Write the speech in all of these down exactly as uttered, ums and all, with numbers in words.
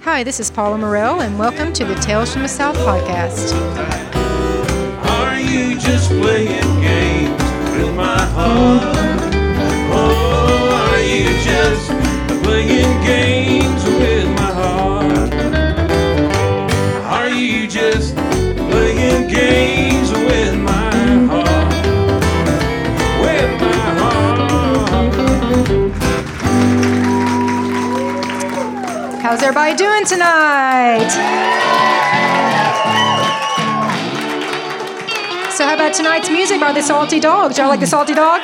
Hi, this is Paula Morell, and welcome to the Tales from the South podcast. Are you just playing games with my heart? Oh, are you just playing games with my heart? Are you just playing games with my heart? With my heart. How's everybody doing tonight? So how about tonight's music by the Salty Dogs? Y'all like the Salty Dogs?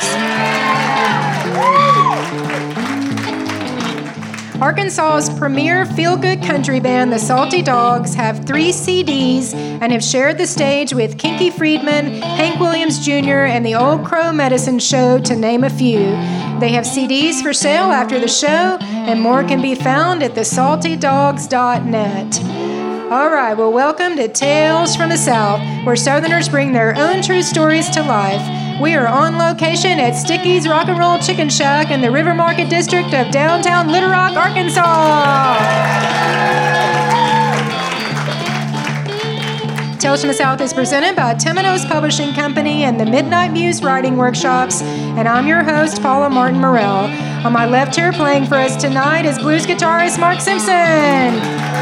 Arkansas's premier feel-good country band, the Salty Dogs, have three C Ds and have shared the stage with Kinky Friedman, Hank Williams Junior, and the Old Crow Medicine Show, to name a few. They have C Ds for sale after the show, and more can be found at the salty dogs dot net. All right, well, welcome to Tales from the South, where Southerners bring their own true stories to life. We are on location at Sticky's Rock and Roll Chicken Shack in the River Market District of downtown Little Rock, Arkansas. Tales from the South is presented by Temenos Publishing Company and the Midnight Muse Writing Workshops, and I'm your host, Paula Martin Morell. On my left here, playing for us tonight, is blues guitarist Mark Simpson.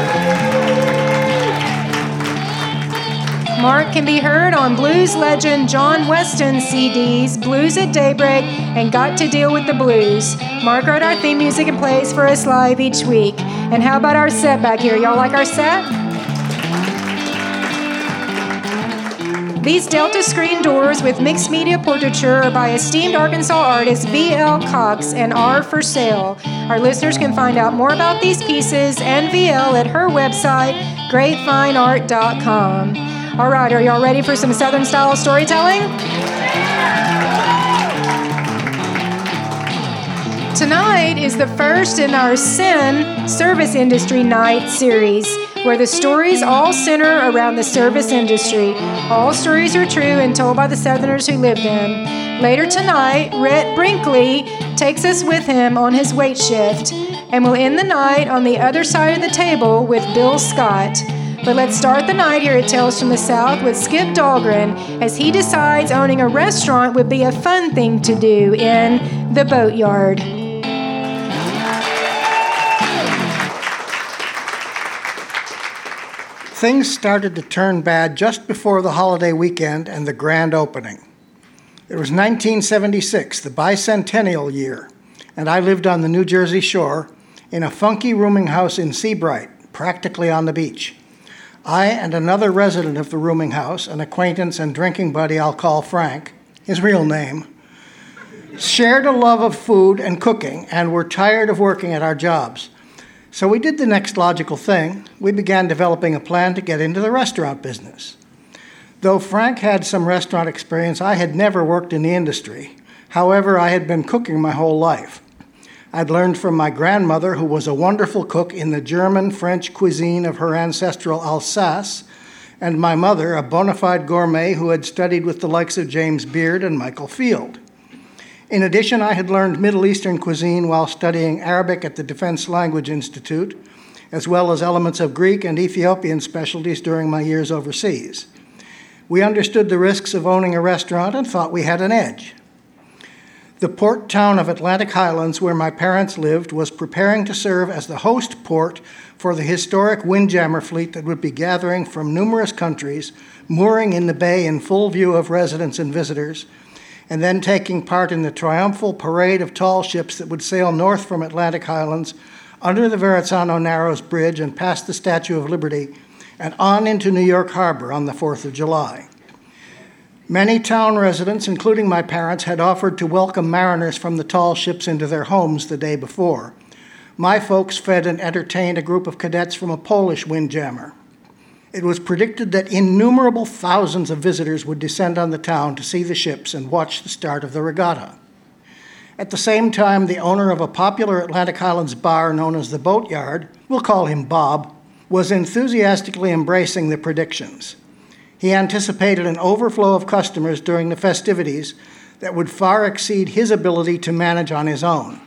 Mark can be heard on blues legend John Weston's C Ds, Blues at Daybreak, and Got to Deal with the Blues. Mark wrote our theme music and plays for us live each week. And how about our set back here? Y'all like our set? These Delta screen doors with mixed media portraiture are by esteemed Arkansas artist V L Cox and are for sale. Our listeners can find out more about these pieces and V L at her website, great fine art dot com. All right, are y'all ready for some Southern-style storytelling? Tonight is the first in our S I N Service Industry Night series, where the stories all center around the service industry. All stories are true and told by the Southerners who live them. Later tonight, Rhett Brinkley takes us with him on his wait shift, and we'll end the night on the other side of the table with Bill Scott. But let's start the night here at Tales from the South with Skip Dahlgren as he decides owning a restaurant would be a fun thing to do in the Boatyard. Things started to turn bad just before the holiday weekend and the grand opening. It was nineteen seventy-six, the bicentennial year, and I lived on the New Jersey shore in a funky rooming house in Seabright, practically on the beach. I and another resident of the rooming house, an acquaintance and drinking buddy I'll call Frank, his real name, shared a love of food and cooking and were tired of working at our jobs. So we did the next logical thing. We began developing a plan to get into the restaurant business. Though Frank had some restaurant experience, I had never worked in the industry. However, I had been cooking my whole life. I'd learned from my grandmother, who was a wonderful cook in the German-French cuisine of her ancestral Alsace, and my mother, a bona fide gourmet who had studied with the likes of James Beard and Michael Field. In addition, I had learned Middle Eastern cuisine while studying Arabic at the Defense Language Institute, as well as elements of Greek and Ethiopian specialties during my years overseas. We understood the risks of owning a restaurant and thought we had an edge. The port town of Atlantic Highlands, where my parents lived, was preparing to serve as the host port for the historic Windjammer fleet that would be gathering from numerous countries, mooring in the bay in full view of residents and visitors, and then taking part in the triumphal parade of tall ships that would sail north from Atlantic Highlands, under the Verrazzano Narrows Bridge and past the Statue of Liberty, and on into New York Harbor on the fourth of July. Many town residents, including my parents, had offered to welcome mariners from the tall ships into their homes the day before. My folks fed and entertained a group of cadets from a Polish windjammer. It was predicted that innumerable thousands of visitors would descend on the town to see the ships and watch the start of the regatta. At the same time, the owner of a popular Atlantic Highlands bar known as the Boatyard, we'll call him Bob, was enthusiastically embracing the predictions. He anticipated an overflow of customers during the festivities that would far exceed his ability to manage on his own.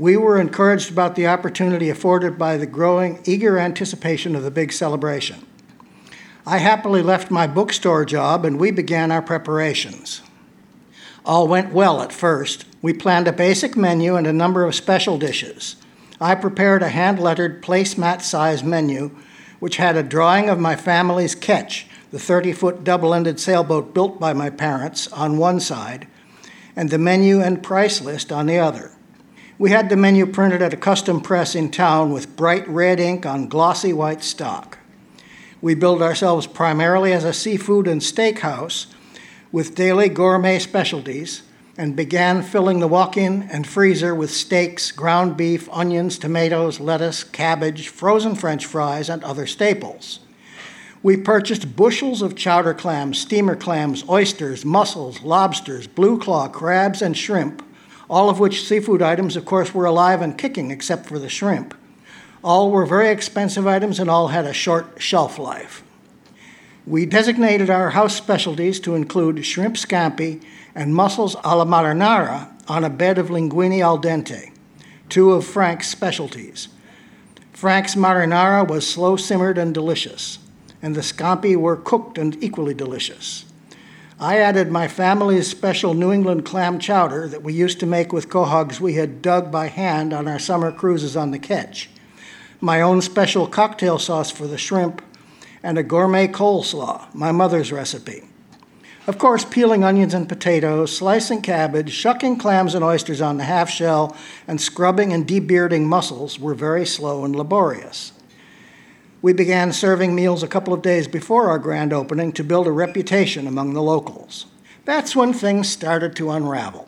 We were encouraged about the opportunity afforded by the growing, eager anticipation of the big celebration. I happily left my bookstore job and we began our preparations. All went well at first. We planned a basic menu and a number of special dishes. I prepared a hand-lettered placemat-size menu, which had a drawing of my family's ketch, the thirty-foot double-ended sailboat built by my parents, on one side, and the menu and price list on the other. We had the menu printed at a custom press in town with bright red ink on glossy white stock. We billed ourselves primarily as a seafood and steakhouse with daily gourmet specialties and began filling the walk-in and freezer with steaks, ground beef, onions, tomatoes, lettuce, cabbage, frozen French fries, and other staples. We purchased bushels of chowder clams, steamer clams, oysters, mussels, lobsters, blue claw crabs, and shrimp, all of which seafood items, of course, were alive and kicking except for the shrimp. All were very expensive items and all had a short shelf life. We designated our house specialties to include shrimp scampi and mussels alla marinara on a bed of linguine al dente, two of Frank's specialties. Frank's marinara was slow-simmered and delicious, and the scampi were cooked and equally delicious. I added my family's special New England clam chowder that we used to make with quahogs we had dug by hand on our summer cruises on the Ketch, my own special cocktail sauce for the shrimp, and a gourmet coleslaw, my mother's recipe. Of course, peeling onions and potatoes, slicing cabbage, shucking clams and oysters on the half shell, and scrubbing and debearding mussels were very slow and laborious. We began serving meals a couple of days before our grand opening to build a reputation among the locals. That's when things started to unravel.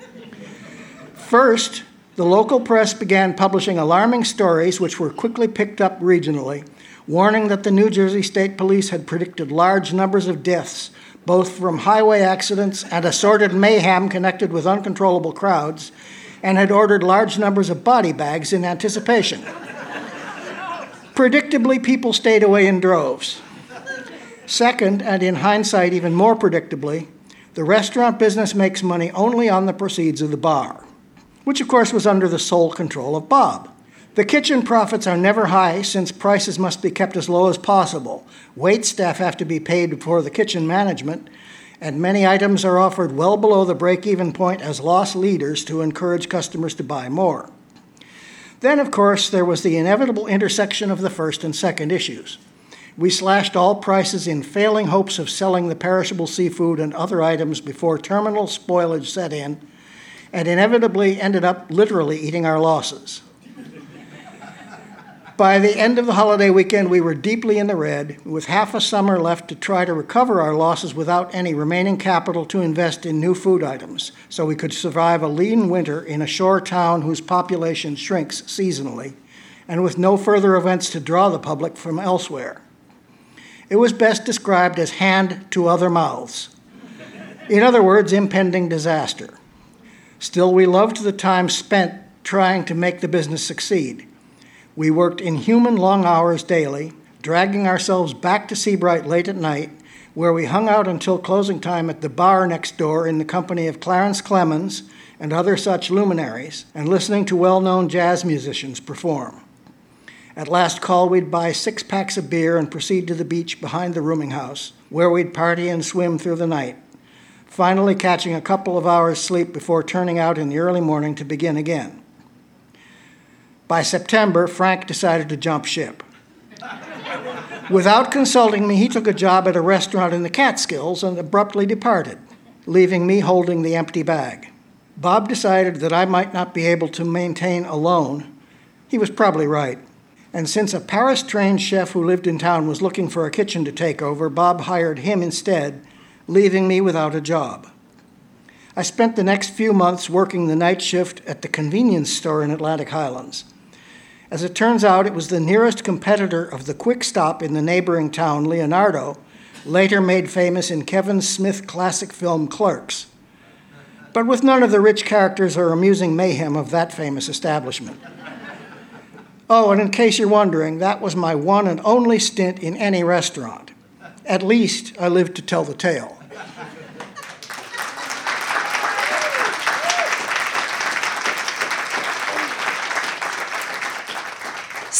First, the local press began publishing alarming stories which were quickly picked up regionally, warning that the New Jersey State Police had predicted large numbers of deaths, both from highway accidents and assorted mayhem connected with uncontrollable crowds, and had ordered large numbers of body bags in anticipation. Predictably, people stayed away in droves. Second, and in hindsight even more predictably, the restaurant business makes money only on the proceeds of the bar, which of course was under the sole control of Bob. The kitchen profits are never high since prices must be kept as low as possible. Wait staff have to be paid for the kitchen management, and many items are offered well below the break-even point as loss leaders to encourage customers to buy more. Then, of course, there was the inevitable intersection of the first and second issues. We slashed all prices in failing hopes of selling the perishable seafood and other items before terminal spoilage set in, and inevitably ended up literally eating our losses. By the end of the holiday weekend, we were deeply in the red, with half a summer left to try to recover our losses without any remaining capital to invest in new food items, so we could survive a lean winter in a shore town whose population shrinks seasonally, and with no further events to draw the public from elsewhere. It was best described as hand to other mouths. In other words, impending disaster. Still, we loved the time spent trying to make the business succeed. We worked inhuman long hours daily, dragging ourselves back to Seabright late at night, where we hung out until closing time at the bar next door in the company of Clarence Clemens and other such luminaries, and listening to well-known jazz musicians perform. At last call, we'd buy six packs of beer and proceed to the beach behind the rooming house, where we'd party and swim through the night, finally catching a couple of hours' sleep before turning out in the early morning to begin again. By September, Frank decided to jump ship. Without consulting me, he took a job at a restaurant in the Catskills and abruptly departed, leaving me holding the empty bag. Bob decided that I might not be able to maintain alone. He was probably right. And since a Paris-trained chef who lived in town was looking for a kitchen to take over, Bob hired him instead, leaving me without a job. I spent the next few months working the night shift at the convenience store in Atlantic Highlands. As it turns out, it was the nearest competitor of the Quick Stop in the neighboring town, Leonardo, later made famous in Kevin Smith classic film Clerks, but with none of the rich characters or amusing mayhem of that famous establishment. Oh, and in case you're wondering, that was my one and only stint in any restaurant. At least I lived to tell the tale.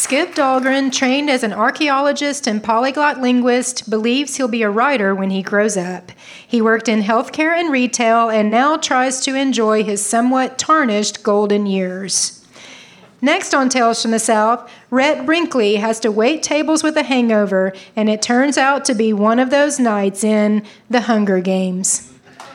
Skip Dahlgren, trained as an archaeologist and polyglot linguist, believes he'll be a writer when he grows up. He worked in healthcare and retail and now tries to enjoy his somewhat tarnished golden years. Next on Tales from the South, Rhett Brinkley has to wait tables with a hangover, and it turns out to be one of those nights in The Hunger Games.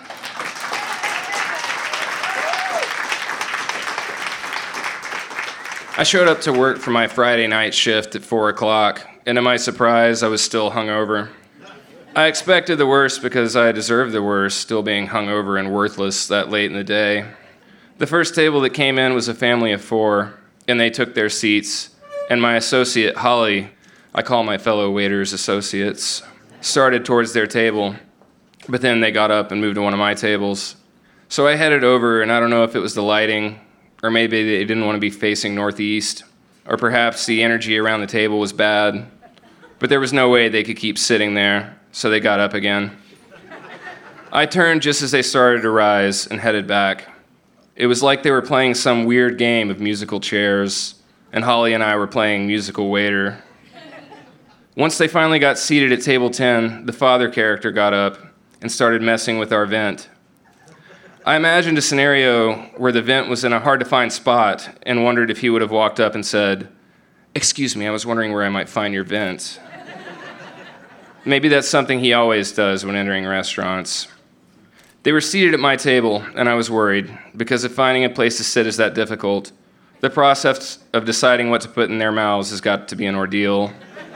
I showed up to work for my Friday night shift at four o'clock, and to my surprise, I was still hungover. I expected the worst because I deserved the worst, still being hungover and worthless that late in the day. The first table that came in was a family of four, and they took their seats, and my associate, Holly, I call my fellow waiters associates, started towards their table, but then they got up and moved to one of my tables. So I headed over, and I don't know if it was the lighting, or maybe they didn't want to be facing northeast, or perhaps the energy around the table was bad, but there was no way they could keep sitting there, so they got up again. I turned just as they started to rise and headed back. It was like they were playing some weird game of musical chairs, and Holly and I were playing musical waiter. Once they finally got seated at table ten, the father character got up and started messing with our vent. I imagined a scenario where the vent was in a hard-to-find spot and wondered if he would have walked up and said, "Excuse me, I was wondering where I might find your vent." Maybe that's something he always does when entering restaurants. They were seated at my table, and I was worried, because if finding a place to sit is that difficult, the process of deciding what to put in their mouths has got to be an ordeal.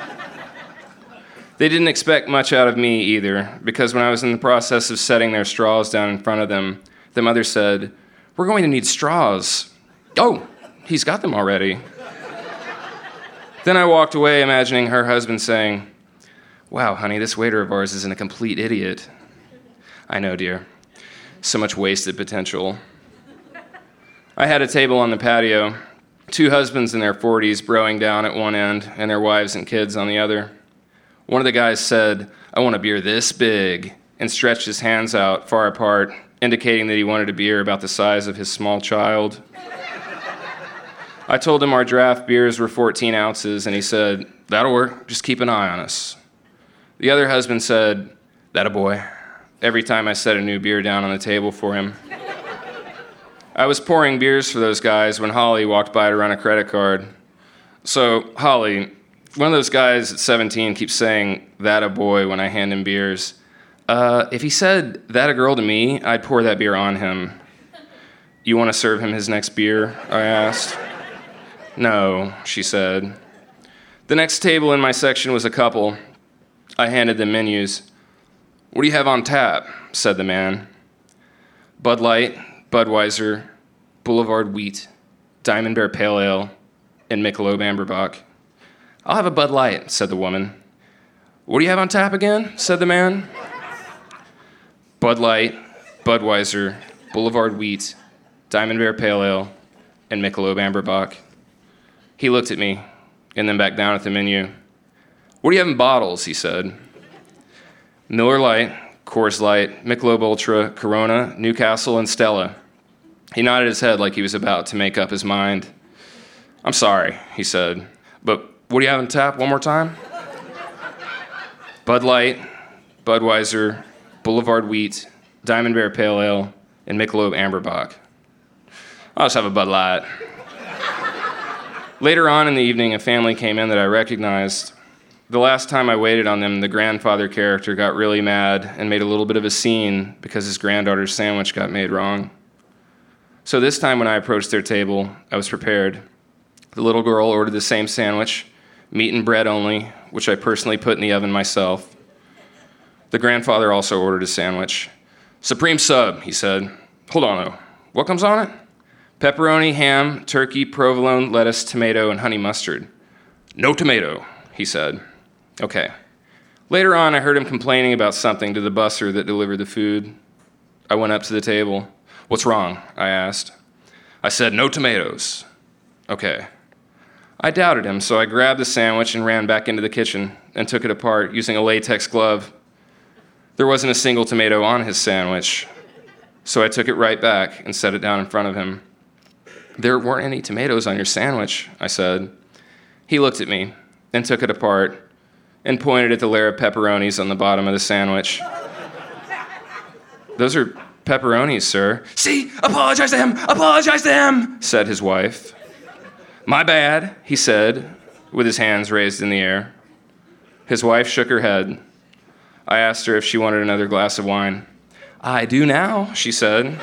They didn't expect much out of me either, because when I was in the process of setting their straws down in front of them, the mother said, "We're going to need straws." "Oh, he's got them already." Then I walked away imagining her husband saying, "Wow, honey, this waiter of ours isn't a complete idiot." I know, dear. So much wasted potential. I had a table on the patio, two husbands in their forties broing down at one end and their wives and kids on the other. One of the guys said, "I want a beer this big," and stretched his hands out far apart, indicating that he wanted a beer about the size of his small child. I told him our draft beers were fourteen ounces, and he said, "That'll work, just keep an eye on us." The other husband said, "That a boy," every time I set a new beer down on the table for him. I was pouring beers for those guys when Holly walked by to run a credit card. So, Holly, one of those guys at seventeen keeps saying, "That a boy," when I hand him beers. Uh, if he said, "That a girl" to me, I'd pour that beer on him. "You want to serve him his next beer?" I asked. "No," she said. The next table in my section was a couple. I handed them menus. "What do you have on tap?" said the man. "Bud Light, Budweiser, Boulevard Wheat, Diamond Bear Pale Ale, and Michelob Amberbach." "I'll have a Bud Light," said the woman. "What do you have on tap again?" said the man. "Bud Light, Budweiser, Boulevard Wheat, Diamond Bear Pale Ale, and Michelob Amberbach." He looked at me, and then back down at the menu. "What do you have in bottles?" he said. "Miller Lite, Coors Light, Michelob Ultra, Corona, Newcastle, and Stella." He nodded his head like he was about to make up his mind. "I'm sorry," he said, "but what do you have on tap one more time?" "Bud Light, Budweiser, Boulevard Wheat, Diamond Bear Pale Ale, and Michelob Amberbach." "I'll just have a Bud Light." Later on in the evening, a family came in that I recognized. The last time I waited on them, the grandfather character got really mad and made a little bit of a scene because his granddaughter's sandwich got made wrong. So this time when I approached their table, I was prepared. The little girl ordered the same sandwich, meat and bread only, which I personally put in the oven myself. The grandfather also ordered a sandwich. "Supreme sub," he said. "Hold on, though. What comes on it?" "Pepperoni, ham, turkey, provolone, lettuce, tomato, and honey mustard." "No tomato," he said. "Okay." Later on, I heard him complaining about something to the busser that delivered the food. I went up to the table. "What's wrong?" I asked. I said, "No tomatoes." "Okay." I doubted him, so I grabbed the sandwich and ran back into the kitchen and took it apart using a latex glove. There wasn't a single tomato on his sandwich, so I took it right back and set it down in front of him. "There weren't any tomatoes on your sandwich," I said. He looked at me and took it apart and pointed at the layer of pepperonis on the bottom of the sandwich. "Those are pepperonis, sir." "See, apologize to him, apologize to him," said his wife. "My bad," he said, with his hands raised in the air. His wife shook her head. I asked her if she wanted another glass of wine. "I do now," she said.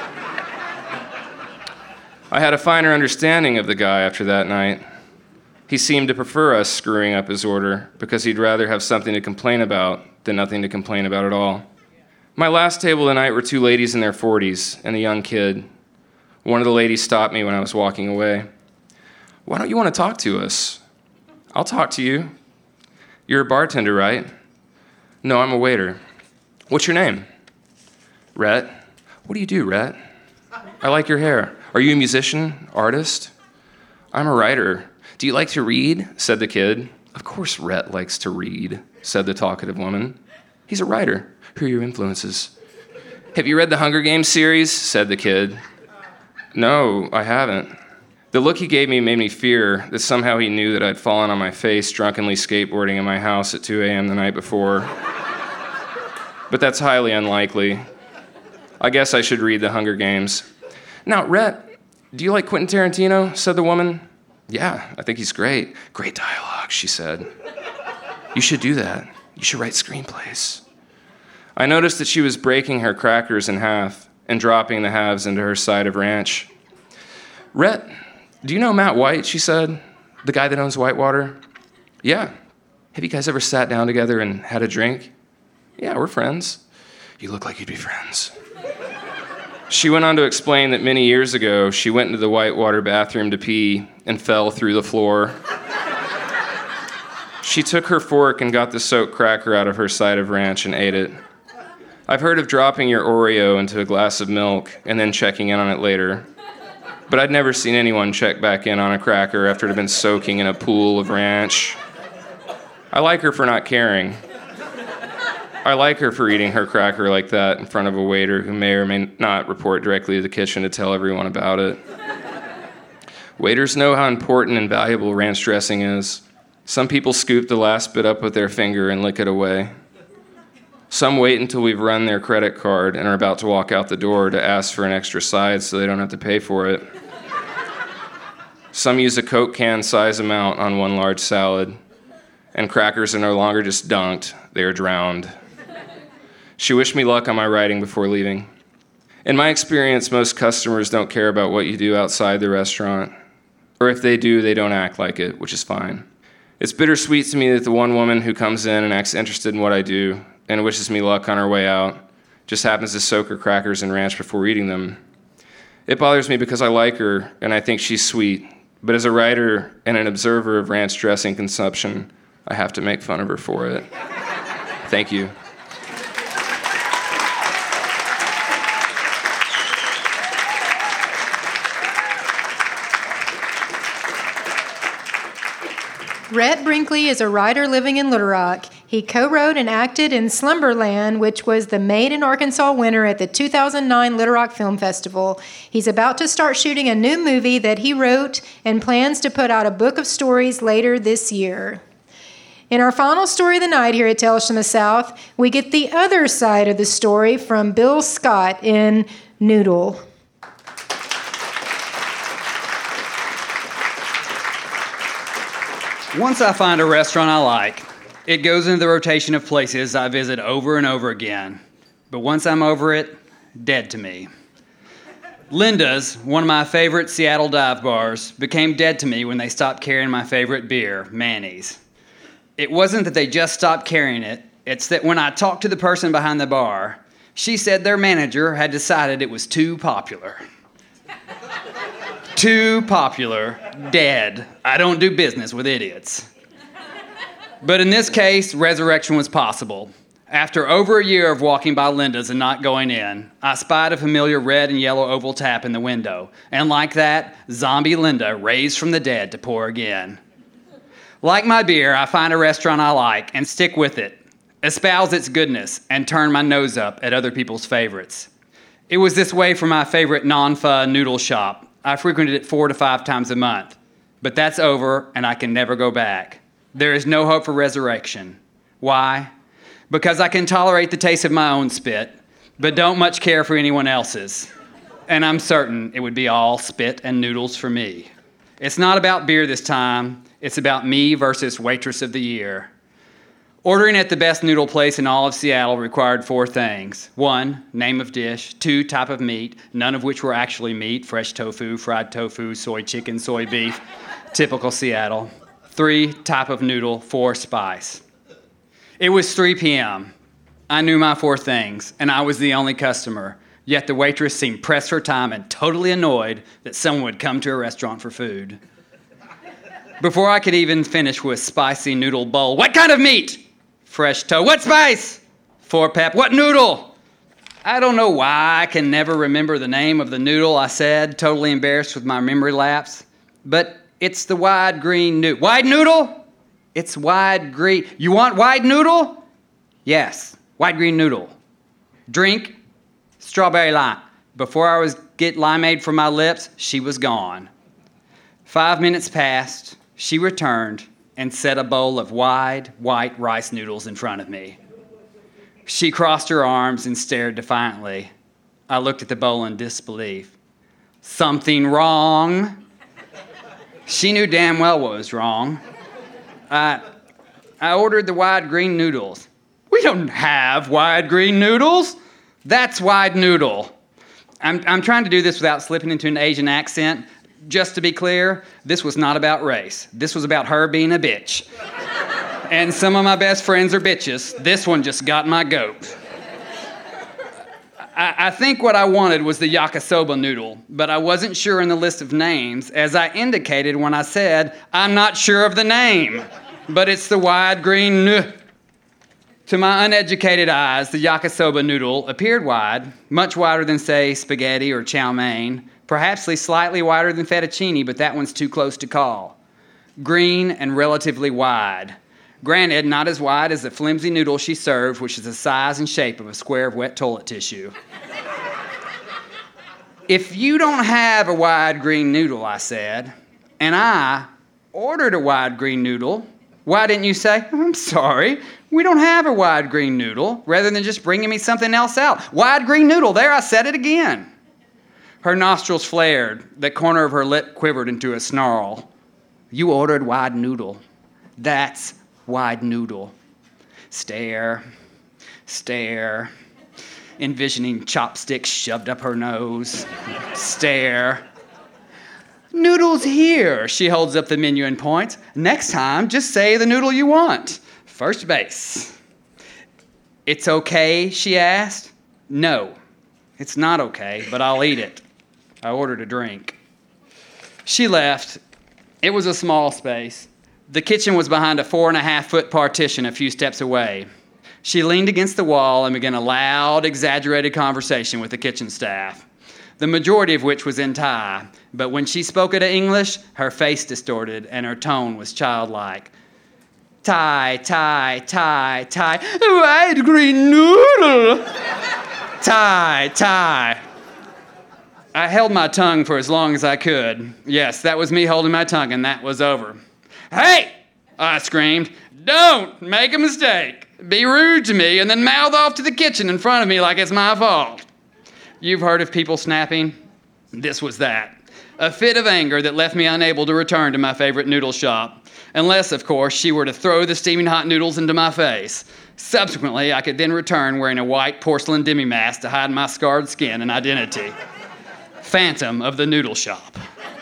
I had a finer understanding of the guy after that night. He seemed to prefer us screwing up his order because he'd rather have something to complain about than nothing to complain about at all. My last table tonight were two ladies in their forties and a young kid. One of the ladies stopped me when I was walking away. "Why don't you want to talk to us?" "I'll talk to you." "You're a bartender, right?" "No, I'm a waiter." "What's your name?" "Rhett." "What do you do, Rhett?" "I like your hair." "Are you a musician, artist?" "I'm a writer." "Do you like to read?" said the kid. "Of course Rhett likes to read," said the talkative woman. "He's a writer." "Who are your influences?" "Have you read the Hunger Games series?" said the kid. "No, I haven't." The look he gave me made me fear that somehow he knew that I'd fallen on my face drunkenly skateboarding in my house at two a.m. the night before. But that's highly unlikely. I guess I should read the Hunger Games. "Now, Rhett, do you like Quentin Tarantino?" said the woman. "Yeah, I think he's great." "Great dialogue," she said. "You should do that. You should write screenplays." I noticed that she was breaking her crackers in half and dropping the halves into her side of ranch. "Rhett, do you know Matt White?" she said. "The guy that owns Whitewater?" "Yeah." "Have you guys ever sat down together and had a drink?" "Yeah, we're friends." "You look like you'd be friends." She went on to explain that many years ago, she went into the Whitewater bathroom to pee and fell through the floor. She took her fork and got the soaked cracker out of her side of ranch and ate it. I've heard of dropping your Oreo into a glass of milk and then checking in on it later. But I'd never seen anyone check back in on a cracker after it had been soaking in a pool of ranch. I like her for not caring. I like her for eating her cracker like that in front of a waiter who may or may not report directly to the kitchen to tell everyone about it. Waiters know how important and valuable ranch dressing is. Some people scoop the last bit up with their finger and lick it away. Some wait until we've run their credit card and are about to walk out the door to ask for an extra side so they don't have to pay for it. Some use a Coke can size amount on one large salad, and crackers are no longer just dunked, they are drowned. She wished me luck on my writing before leaving. In my experience, most customers don't care about what you do outside the restaurant, or if they do, they don't act like it, which is fine. It's bittersweet to me that the one woman who comes in and acts interested in what I do and wishes me luck on her way out just happens to soak her crackers in ranch before eating them. It bothers me because I like her and I think she's sweet, but as a writer and an observer of ranch dressing consumption, I have to make fun of her for it. Thank you. Rhett Brinkley is a writer living in Little Rock. He co-wrote and acted in Slumberland, which was the Made in Arkansas winner at the two thousand nine Little Rock Film Festival. He's about to start shooting a new movie that he wrote and plans to put out a book of stories later this year. In our final story of the night here at Tales from the South, we get the other side of the story from Bill Scott in Noodle. Once I find a restaurant I like, it goes into the rotation of places I visit over and over again. But once I'm over it, dead to me. Linda's, one of my favorite Seattle dive bars, became dead to me when they stopped carrying my favorite beer, Manny's. It wasn't that they just stopped carrying it, it's that when I talked to the person behind the bar, she said their manager had decided it was too popular. Too popular, dead. I don't do business with idiots. But in this case, resurrection was possible. After over a year of walking by Linda's and not going in, I spied a familiar red and yellow oval tap in the window, and like that, zombie Linda raised from the dead to pour again. Like my beer, I find a restaurant I like and stick with it, espouse its goodness, and turn my nose up at other people's favorites. It was this way for my favorite non-pho noodle shop. I frequented it four to five times a month. But that's over, and I can never go back. There is no hope for resurrection. Why? Because I can tolerate the taste of my own spit, but don't much care for anyone else's. And I'm certain it would be all spit and noodles for me. It's not about beer this time. It's about me versus waitress of the year. Ordering at the best noodle place in all of Seattle required four things. One, name of dish. Two, type of meat, none of which were actually meat. Fresh tofu, fried tofu, soy chicken, soy beef. Typical Seattle. Three, type of noodle. Four, spice. It was three p.m. I knew my four things, and I was the only customer. Yet the waitress seemed pressed for time and totally annoyed that someone would come to a restaurant for food. Before I could even finish with spicy noodle bowl, what kind of meat? Fresh toe. What spice? Four pep. What noodle? I don't know why I can never remember the name of the noodle, I said, totally embarrassed with my memory lapse. But it's the wide green noodle. Wide noodle? It's wide green. You want wide noodle? Yes, wide green noodle. Drink? Strawberry lime. Before I was get limeade from my lips, she was gone. Five minutes passed. She returned and set a bowl of wide, white rice noodles in front of me. She crossed her arms and stared defiantly. I looked at the bowl in disbelief. Something wrong? She knew damn well what was wrong. I, I ordered the wide green noodles. We don't have wide green noodles. That's wide noodle. I'm, I'm trying to do this without slipping into an Asian accent. Just to be clear, this was not about race. This was about her being a bitch. And some of my best friends are bitches. This one just got my goat. I, I think what I wanted was the yakisoba noodle, but I wasn't sure in the list of names, as I indicated when I said, I'm not sure of the name, but it's the wide green noodle. To my uneducated eyes, the yakisoba noodle appeared wide, much wider than, say, spaghetti or chow mein, perhaps slightly wider than fettuccine, but that one's too close to call. Green and relatively wide. Granted, not as wide as the flimsy noodle she served, which is the size and shape of a square of wet toilet tissue. If you don't have a wide green noodle, I said, and I ordered a wide green noodle, why didn't you say, I'm sorry, we don't have a wide green noodle, rather than just bringing me something else out? Wide green noodle, there, I said it again. Her nostrils flared. The corner of her lip quivered into a snarl. You ordered wide noodle. That's wide noodle. Stare, stare, envisioning chopsticks shoved up her nose. Stare. Noodles here, she holds up the menu and points. Next time, just say the noodle you want. First base. It's okay, she asked. No, it's not okay, but I'll eat it. I ordered a drink. She left. It was a small space. The kitchen was behind a four and a half foot partition a few steps away. She leaned against the wall and began a loud, exaggerated conversation with the kitchen staff, the majority of which was in Thai. But when she spoke it in English, her face distorted and her tone was childlike. Thai, Thai, Thai, Thai, wide green noodle. Thai, Thai. I held my tongue for as long as I could. Yes, that was me holding my tongue, and that was over. Hey, I screamed, don't make a mistake. Be rude to me and then mouth off to the kitchen in front of me like it's my fault. You've heard of people snapping? This was that. A fit of anger that left me unable to return to my favorite noodle shop. Unless, of course, she were to throw the steaming hot noodles into my face. Subsequently, I could then return wearing a white porcelain demi-mask to hide my scarred skin and identity. Phantom of the noodle shop.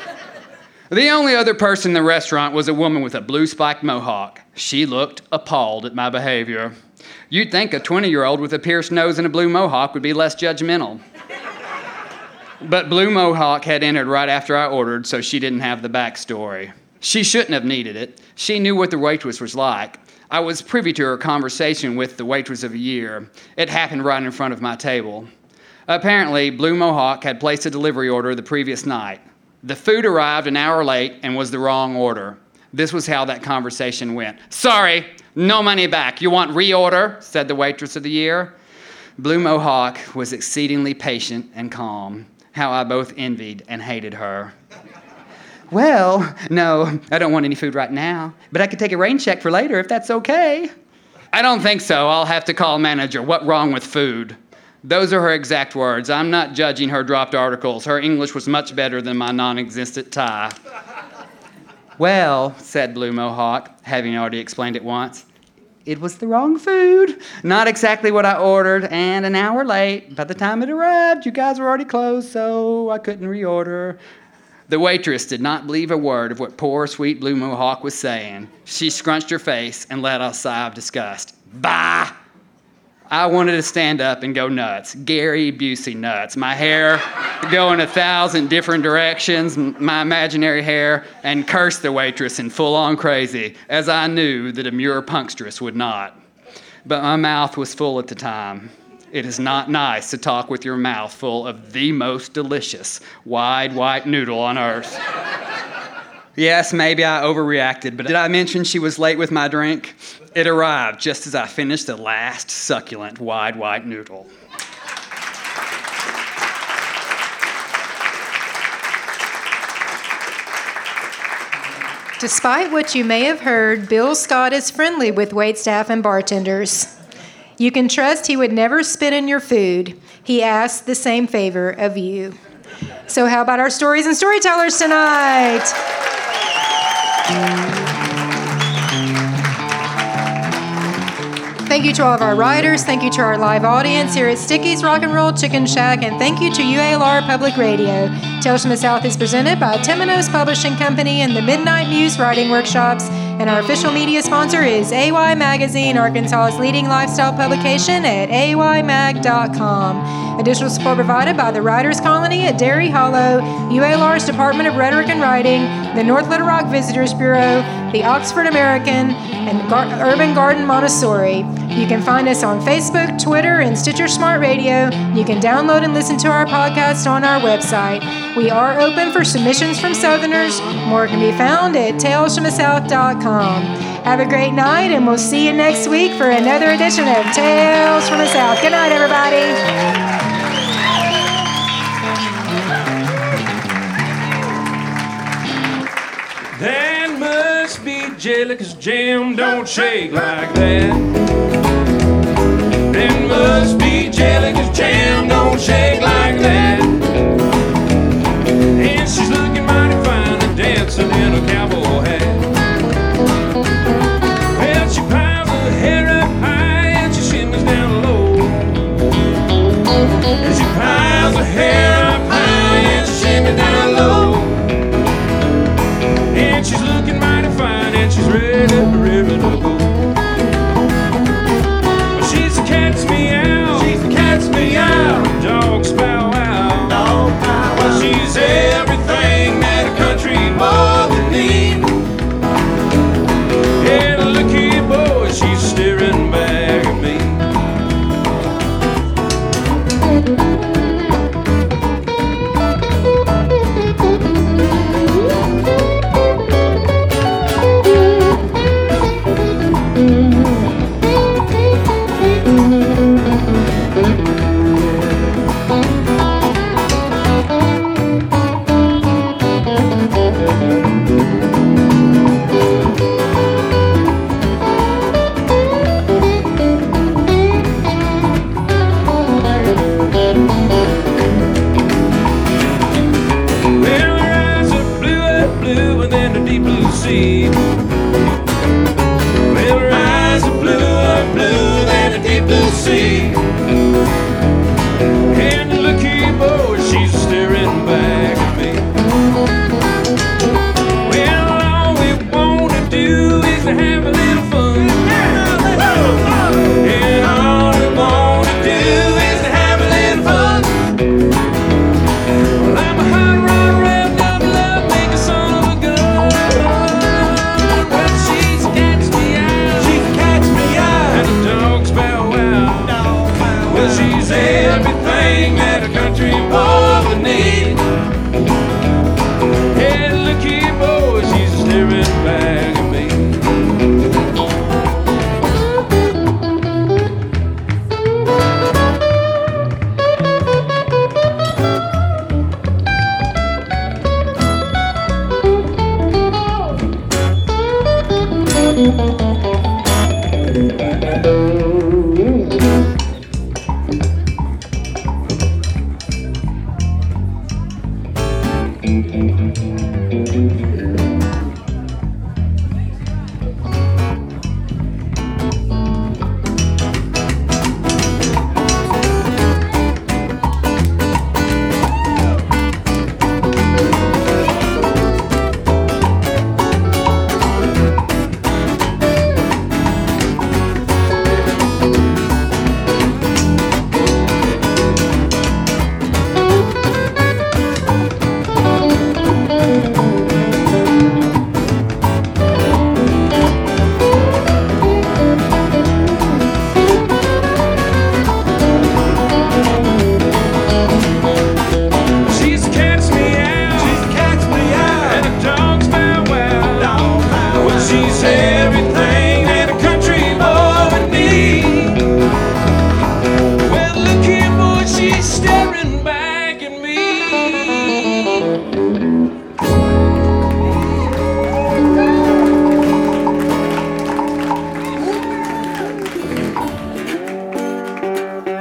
The only other person in the restaurant was a woman with a blue spiked mohawk. She looked appalled at my behavior. You'd think a twenty-year-old with a pierced nose and a blue mohawk would be less judgmental. But Blue Mohawk had entered right after I ordered, so she didn't have the backstory. She shouldn't have needed it. She knew what the waitress was like. I was privy to her conversation with the waitress of the year. It happened right in front of my table. Apparently, Blue Mohawk had placed a delivery order the previous night. The food arrived an hour late and was the wrong order. This was how that conversation went. Sorry, no money back. You want reorder? Said the waitress of the year. Blue Mohawk was exceedingly patient and calm. How I both envied and hated her. Well, no, I don't want any food right now, but I could take a rain check for later if that's okay. I don't think so. I'll have to call manager. What wrong with food? Those are her exact words. I'm not judging her dropped articles. Her English was much better than my non-existent Thai. Well, said Blue Mohawk, having already explained it once, it was the wrong food. Not exactly what I ordered, and an hour late. By the time it arrived, you guys were already closed, so I couldn't reorder. The waitress did not believe a word of what poor, sweet Blue Mohawk was saying. She scrunched her face and let out a sigh of disgust. Bah! I wanted to stand up and go nuts. Gary Busey nuts. My hair going a thousand different directions, my imaginary hair, and curse the waitress in full-on crazy, as I knew the demure punkstress would not. But my mouth was full at the time. It is not nice to talk with your mouth full of the most delicious wide white noodle on earth. Yes, maybe I overreacted, but did I mention she was late with my drink? It arrived just as I finished the last succulent wide white noodle. Despite what you may have heard, Bill Scott is friendly with waitstaff and bartenders. You can trust he would never spit in your food. He asks the same favor of you. So how about our stories and storytellers tonight? Thank you to all of our writers. Thank you to our live audience here at Sticky's Rock and Roll Chicken Shack. And thank you to U A L R Public Radio. Tales from the South is presented by Temenos Publishing Company and the Midnight Muse Writing Workshops. And our official media sponsor is A Y Magazine, Arkansas's leading lifestyle publication at A Y mag dot com. Additional support provided by the Writers Colony at Dairy Hollow, U A L R's Department of Rhetoric and Writing, the North Little Rock Visitors Bureau, the Oxford American, and Gar- Urban Garden Montessori. You can find us on Facebook, Twitter, and Stitcher Smart Radio. You can download and listen to our podcast on our website. We are open for submissions from Southerners. More can be found at tales from the south dot com. Have a great night, and we'll see you next week for another edition of Tales from the South. Good night, everybody. That must be jelly, 'cause jam don't shake like that. That must be jelly, 'cause jam don't shake like that. And she's looking mighty fine and dancing in a cowboy hat. Well, she piles her hair up high and she shimmers down low. And she piles her hair up high and she shimmers down low. And she's looking mighty fine and she's ready, ready to go. She's the cat's meow, she's the cat's meow, dog spot.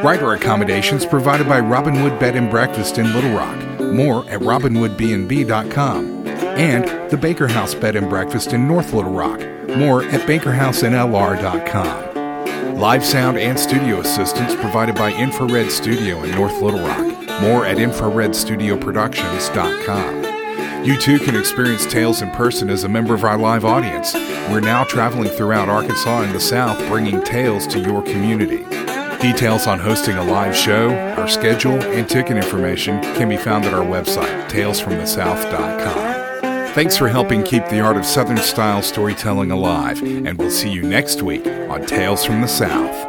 Writer accommodations provided by Robinwood Bed and Breakfast in Little Rock. More at robinwood b and b dot com. And the Baker House Bed and Breakfast in North Little Rock. More at baker house n l r dot com. Live sound and studio assistance provided by Infrared Studio in North Little Rock. More at infrared studio productions dot com. You too can experience Tales in person as a member of our live audience. We're now traveling throughout Arkansas and the South, bringing Tales to your community. Details on hosting a live show, our schedule, and ticket information can be found at our website, tales from the south dot com. Thanks for helping keep the art of Southern style storytelling alive, and we'll see you next week on Tales from the South.